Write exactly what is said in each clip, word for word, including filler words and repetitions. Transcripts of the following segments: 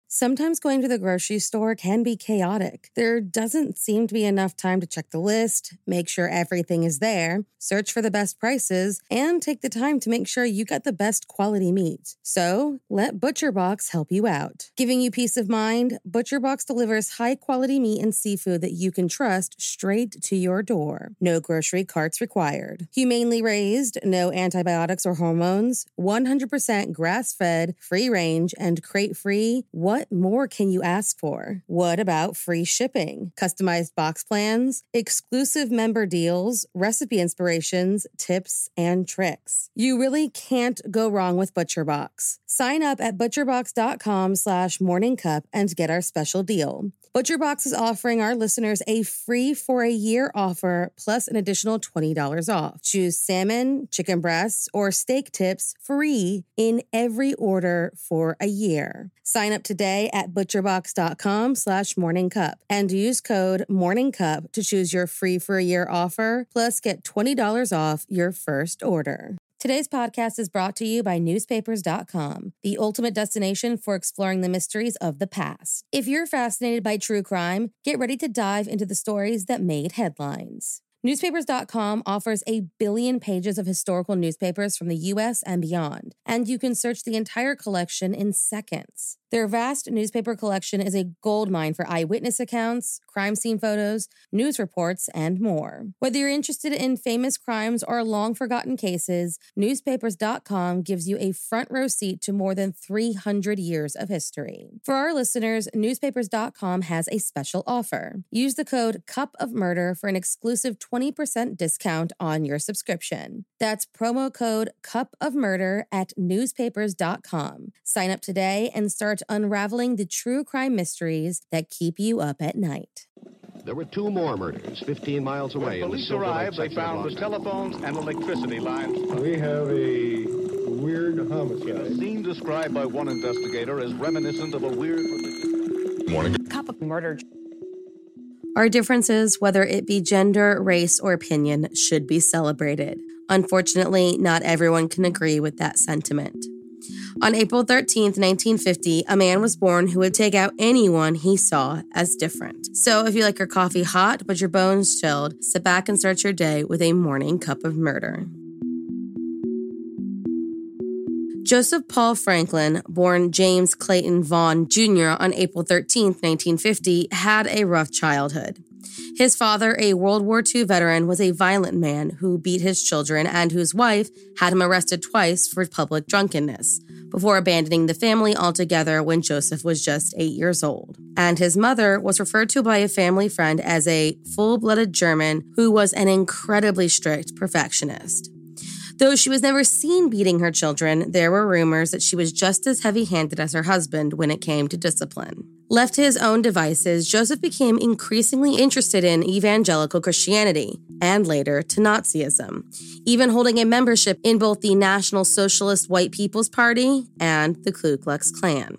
Sometimes going to the grocery store can be chaotic. There doesn't seem to be enough time to check the list, make sure everything is there, search for the best prices, and take the time to make sure you get the best quality meat. So, let ButcherBox help you out. Giving you peace of mind, ButcherBox delivers high-quality meat and seafood that you can trust straight to your door. No grocery carts required. Humanely raised, no antibiotics or hormones, one hundred percent grass-fed, free-range, and crate-free. What more can you ask for? What about free shipping, customized box plans, exclusive member deals, recipe inspirations, tips, and tricks? You really can't go wrong with ButcherBox. Sign up at butcherbox.com slash morningcup and get our special deal. ButcherBox is offering our listeners a free for a year offer plus an additional twenty dollars off. Choose salmon, chicken breasts, or steak tips free in every order for a year. Sign up today at butcherbox.com slash morningcup and use code morningcup to choose your free for a year offer plus get twenty dollars off your first order. Today's podcast is brought to you by newspapers dot com, the ultimate destination for exploring the mysteries of the past. If you're fascinated by true crime, get ready to dive into the stories that made headlines. newspapers dot com offers a billion pages of historical newspapers from the U S and beyond, and you can search the entire collection in seconds. Their vast newspaper collection is a goldmine for eyewitness accounts, crime scene photos, news reports, and more. Whether you're interested in famous crimes or long-forgotten cases, newspapers dot com gives you a front row seat to more than three hundred years of history. For our listeners, newspapers dot com has a special offer. Use the code Cup of Murder for an exclusive twenty percent discount on your subscription. That's promo code Cup of Murder at newspapers dot com. Sign up today and start unraveling the true crime mysteries that keep you up at night. There were two more murders fifteen miles away. When police arrived, they found the telephones and electricity lines. We have a weird homicide. In a scene described by one investigator as reminiscent of a weird... Morning. Cup of murder. Our differences, whether it be gender, race, or opinion, should be celebrated. Unfortunately, not everyone can agree with that sentiment. On April thirteenth, nineteen fifty, a man was born who would take out anyone he saw as different. So if you like your coffee hot but your bones chilled, sit back and start your day with a morning cup of murder. Joseph Paul Franklin, born James Clayton Vaughn Junior on April thirteenth, nineteen fifty, had a rough childhood. His father, a World War Two veteran, was a violent man who beat his children and whose wife had him arrested twice for public drunkenness, before abandoning the family altogether when Joseph was just eight years old. And his mother was referred to by a family friend as a full-blooded German who was an incredibly strict perfectionist. Though she was never seen beating her children, there were rumors that she was just as heavy-handed as her husband when it came to discipline. Left to his own devices, Joseph became increasingly interested in evangelical Christianity, and later to Nazism, even holding a membership in both the National Socialist White People's Party and the Ku Klux Klan.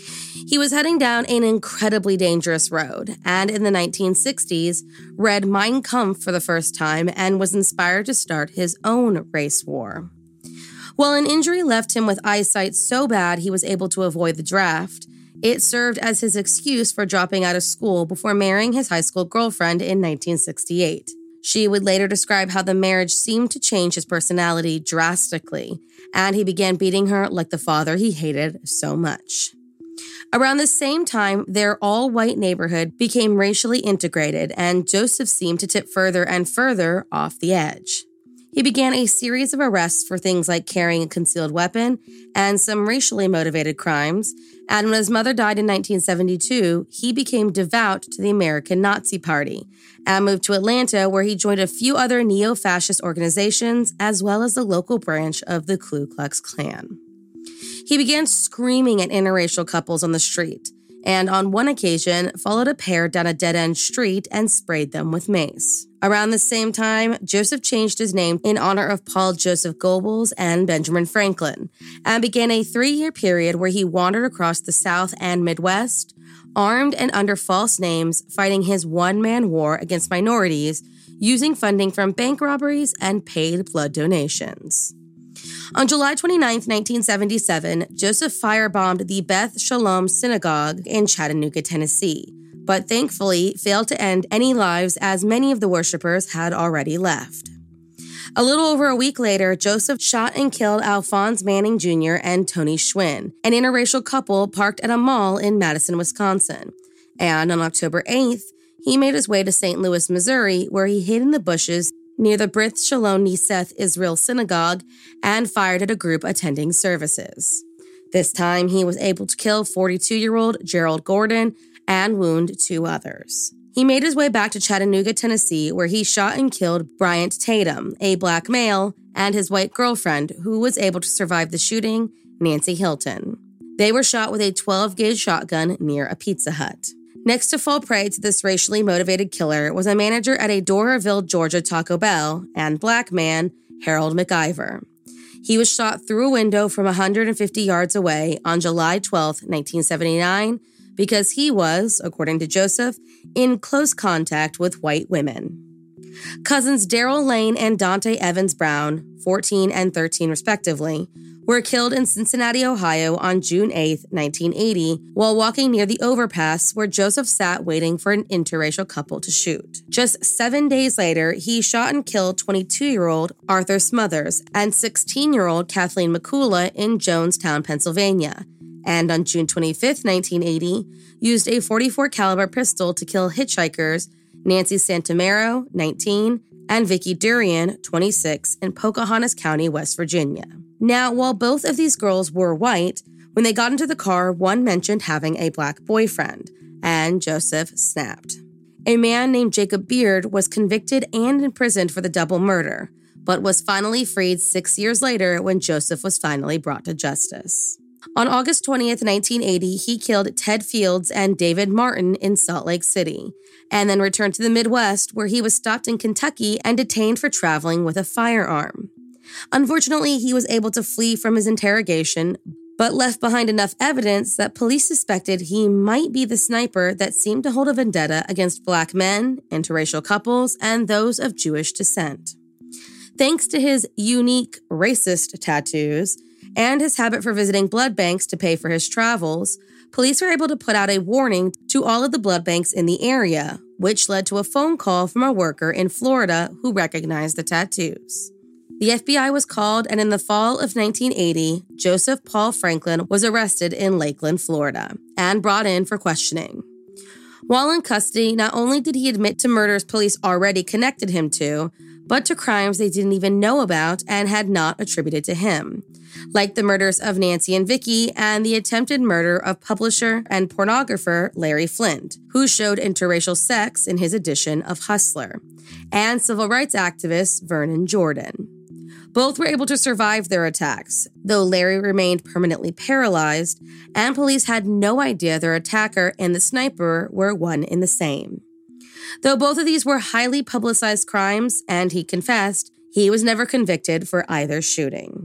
He was heading down an incredibly dangerous road, and in the nineteen sixties, read Mein Kampf for the first time and was inspired to start his own race war. While an injury left him with eyesight so bad he was able to avoid the draft, it served as his excuse for dropping out of school before marrying his high school girlfriend in nineteen sixty-eight. She would later describe how the marriage seemed to change his personality drastically, and he began beating her like the father he hated so much. Around the same time, their all-white neighborhood became racially integrated, and Joseph seemed to tip further and further off the edge. He began a series of arrests for things like carrying a concealed weapon and some racially motivated crimes, and when his mother died in nineteen seventy-two, he became devout to the American Nazi Party and moved to Atlanta, where he joined a few other neo-fascist organizations as well as the local branch of the Ku Klux Klan. He began screaming at interracial couples on the street, and on one occasion followed a pair down a dead-end street and sprayed them with mace. Around the same time, Joseph changed his name in honor of Paul Joseph Goebbels and Benjamin Franklin, and began a three-year period where he wandered across the South and Midwest, armed and under false names, fighting his one-man war against minorities, using funding from bank robberies and paid blood donations. On July twenty-ninth, nineteen seventy-seven, Joseph firebombed the Beth Shalom Synagogue in Chattanooga, Tennessee, but thankfully failed to end any lives as many of the worshipers had already left. A little over a week later, Joseph shot and killed Alphonse Manning Junior and Tony Schwinn, an interracial couple parked at a mall in Madison, Wisconsin. And on October eighth, he made his way to Saint Louis, Missouri, where he hid in the bushes near the Brit Shalom Niseth Israel Synagogue and fired at a group attending services. This time, he was able to kill forty-two-year-old Gerald Gordon and wound two others. He made his way back to Chattanooga, Tennessee, where he shot and killed Bryant Tatum, a black male, and his white girlfriend, who was able to survive the shooting, Nancy Hilton. They were shot with a twelve-gauge shotgun near a Pizza Hut. Next to fall prey to this racially motivated killer was a manager at a Doraville, Georgia Taco Bell and black man, Harold McIver. He was shot through a window from one hundred fifty yards away on July twelfth, nineteen seventy-nine, because he was, according to Joseph, in close contact with white women. Cousins Daryl Lane and Dante Evans Brown, fourteen and thirteen respectively, were killed in Cincinnati, Ohio on June eighth, nineteen eighty, while walking near the overpass where Joseph sat waiting for an interracial couple to shoot. Just seven days later, he shot and killed twenty-two-year-old Arthur Smothers and sixteen-year-old Kathleen McCullough in Jonestown, Pennsylvania, and on June twenty-fifth, nineteen eighty, used a forty-four caliber pistol to kill hitchhikers Nancy Santamero, nineteen, and Vicky Durian, twenty-six, in Pocahontas County, West Virginia. Now, while both of these girls were white, when they got into the car, one mentioned having a black boyfriend, and Joseph snapped. A man named Jacob Beard was convicted and imprisoned for the double murder, but was finally freed six years later when Joseph was finally brought to justice. On August twentieth, nineteen eighty, he killed Ted Fields and David Martin in Salt Lake City, and then returned to the Midwest, where he was stopped in Kentucky and detained for traveling with a firearm. Unfortunately, he was able to flee from his interrogation, but left behind enough evidence that police suspected he might be the sniper that seemed to hold a vendetta against black men, interracial couples, and those of Jewish descent. Thanks to his unique racist tattoos and his habit for visiting blood banks to pay for his travels, police were able to put out a warning to all of the blood banks in the area, which led to a phone call from a worker in Florida who recognized the tattoos. The F B I was called, and in the fall of nineteen eighty, Joseph Paul Franklin was arrested in Lakeland, Florida, and brought in for questioning. While in custody, not only did he admit to murders police already connected him to, but to crimes they didn't even know about and had not attributed to him, like the murders of Nancy and Vicky and the attempted murder of publisher and pornographer Larry Flynt, who showed interracial sex in his edition of Hustler, and civil rights activist Vernon Jordan. Both were able to survive their attacks, though Larry remained permanently paralyzed, and police had no idea their attacker and the sniper were one and the same. Though both of these were highly publicized crimes, and he confessed, he was never convicted for either shooting.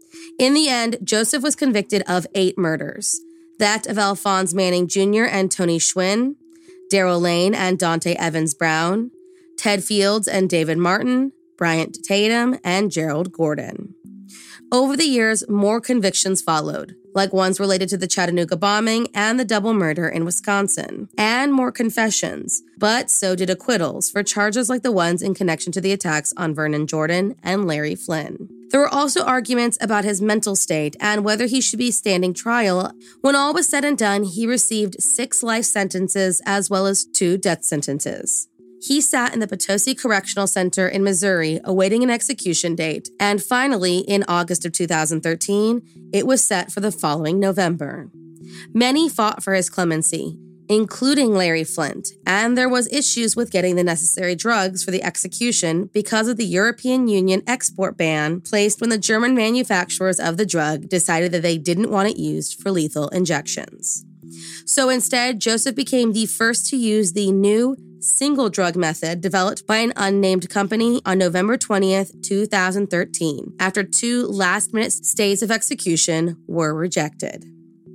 In the end, Joseph was convicted of eight murders: that of Alphonse Manning Junior and Tony Schwinn, Daryl Lane and Dante Evans Brown, Ted Fields and David Martin, Bryant Tatum, and Gerald Gordon. Over the years, more convictions followed, like ones related to the Chattanooga bombing and the double murder in Wisconsin, and more confessions, but so did acquittals for charges like the ones in connection to the attacks on Vernon Jordan and Larry Flynn. There were also arguments about his mental state and whether he should be standing trial. When all was said and done, he received six life sentences as well as two death sentences. He sat in the Potosi Correctional Center in Missouri awaiting an execution date, and finally, in August of two thousand thirteen, it was set for the following November. Many fought for his clemency, including Larry Flynt, and there was issues with getting the necessary drugs for the execution because of the European Union export ban placed when the German manufacturers of the drug decided that they didn't want it used for lethal injections. So instead, Joseph became the first to use the new single drug method developed by an unnamed company on November twentieth, two thousand thirteen, after two last-minute stays of execution were rejected.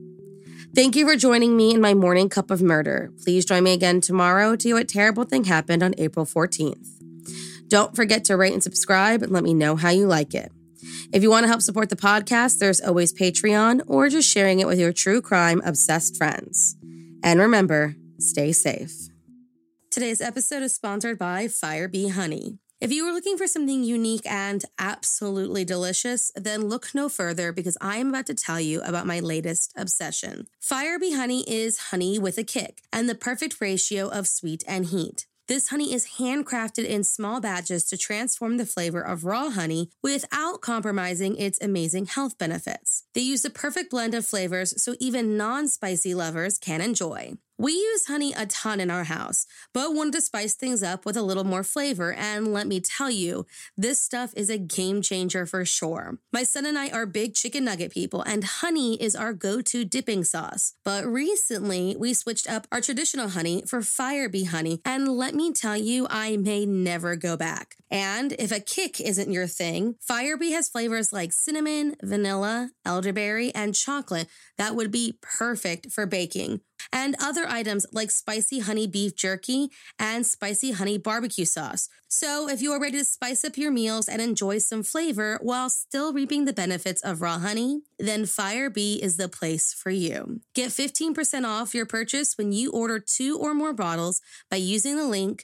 Thank you for joining me in my morning cup of murder. Please join me again tomorrow to hear what terrible thing happened on April fourteenth. Don't forget to rate and subscribe and let me know how you like it. If you want to help support the podcast, there's always Patreon or just sharing it with your true crime obsessed friends. And remember, stay safe. Today's episode is sponsored by Fire Bee Honey. If you were looking for something unique and absolutely delicious, then look no further because I am about to tell you about my latest obsession. Fire Bee Honey is honey with a kick and the perfect ratio of sweet and heat. This honey is handcrafted in small batches to transform the flavor of raw honey without compromising its amazing health benefits. They use the perfect blend of flavors so even non-spicy lovers can enjoy. We use honey a ton in our house, but wanted to spice things up with a little more flavor, and let me tell you, this stuff is a game changer for sure. My son and I are big chicken nugget people, and honey is our go-to dipping sauce. But recently, we switched up our traditional honey for Fire Bee Honey, and let me tell you, I may never go back. And if a kick isn't your thing, Fire Bee has flavors like cinnamon, vanilla, elderberry, and chocolate that would be perfect for baking. And other items like spicy honey beef jerky and spicy honey barbecue sauce. So if you are ready to spice up your meals and enjoy some flavor while still reaping the benefits of raw honey, then Fire Bee is the place for you. Get fifteen percent off your purchase when you order two or more bottles by using the link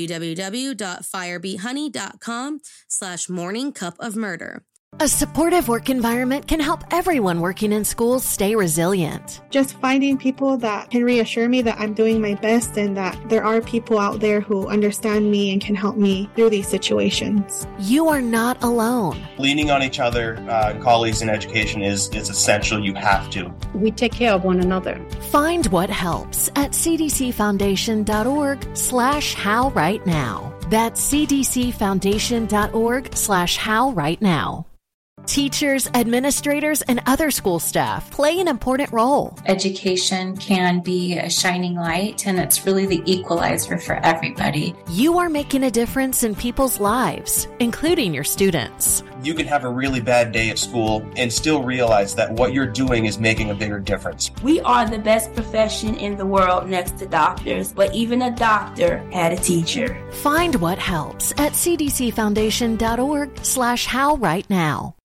www.firebeehoney.com slash morning cup of murder. A supportive work environment can help everyone working in schools stay resilient. Just finding people that can reassure me that I'm doing my best and that there are people out there who understand me and can help me through these situations. You are not alone. Leaning on each other, uh, colleagues in education is, is essential. You have to. We take care of one another. Find what helps at cdcfoundation.org slash how right now. That's cdcfoundation.org slash how right now. Teachers, administrators, and other school staff play an important role. Education can be a shining light, and it's really the equalizer for everybody. You are making a difference in people's lives, including your students. You can have a really bad day at school and still realize that what you're doing is making a bigger difference. We are the best profession in the world next to doctors, but even a doctor had a teacher. Find what helps at cdcfoundation.org slash how right now.